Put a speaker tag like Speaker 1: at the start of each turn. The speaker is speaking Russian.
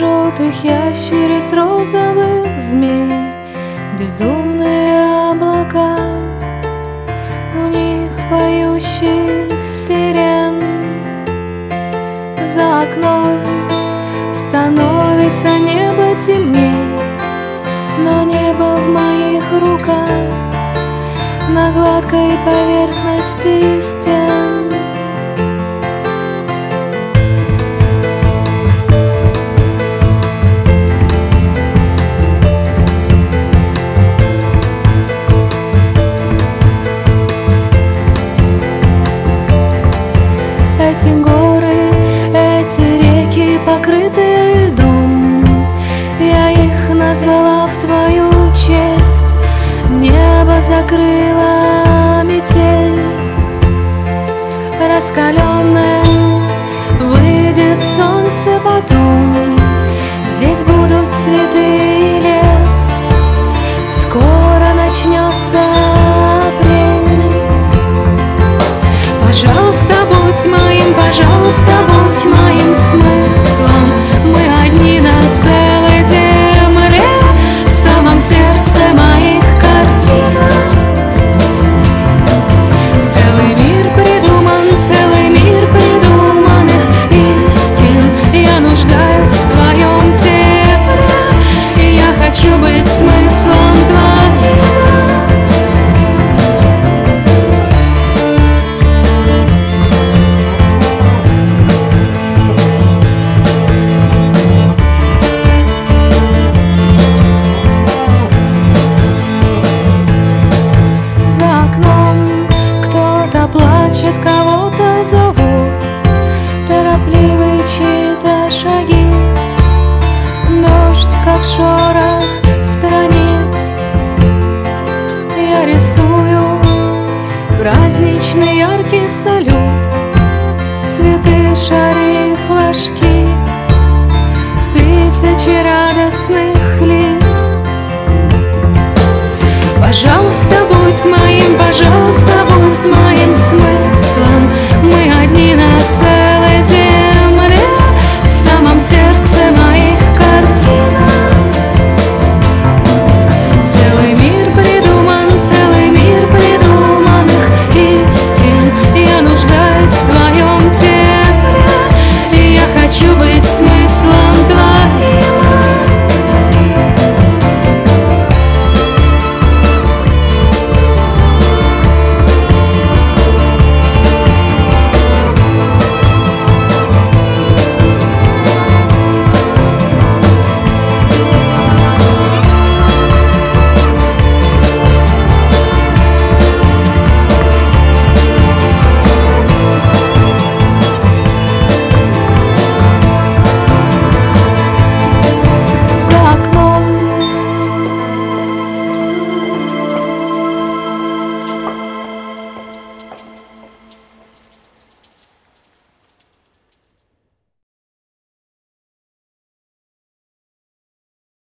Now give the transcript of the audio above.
Speaker 1: желтых ящериц, розовых змей, безумные облака, у них поющих сирен. За окном становится небо темней, но небо в моих руках, на гладкой поверхности стен. Эти горы, эти реки, покрытые льдом, я их назвала в твою честь. Небо закрыла метель раскаленная, выйдет солнце потом. Здесь будут цветы и лес, скоро начнется апрель. Пожалуйста, будь моим, пожалуйста, будь моим смыслом. Мы одни на целой земле, в самом сердце моих картинок. Целый мир придуманных истин. Я нуждаюсь в твоем тепле, и я хочу быть смыслом твоим. Плачет, кого-то зовут, торопливые чьи-то шаги. Дождь, как шорох страниц, я рисую праздничный яркий салют, цветы, шары, флажки, тысячи радостных лиц. Пожалуйста, будь моим, пожалуйста.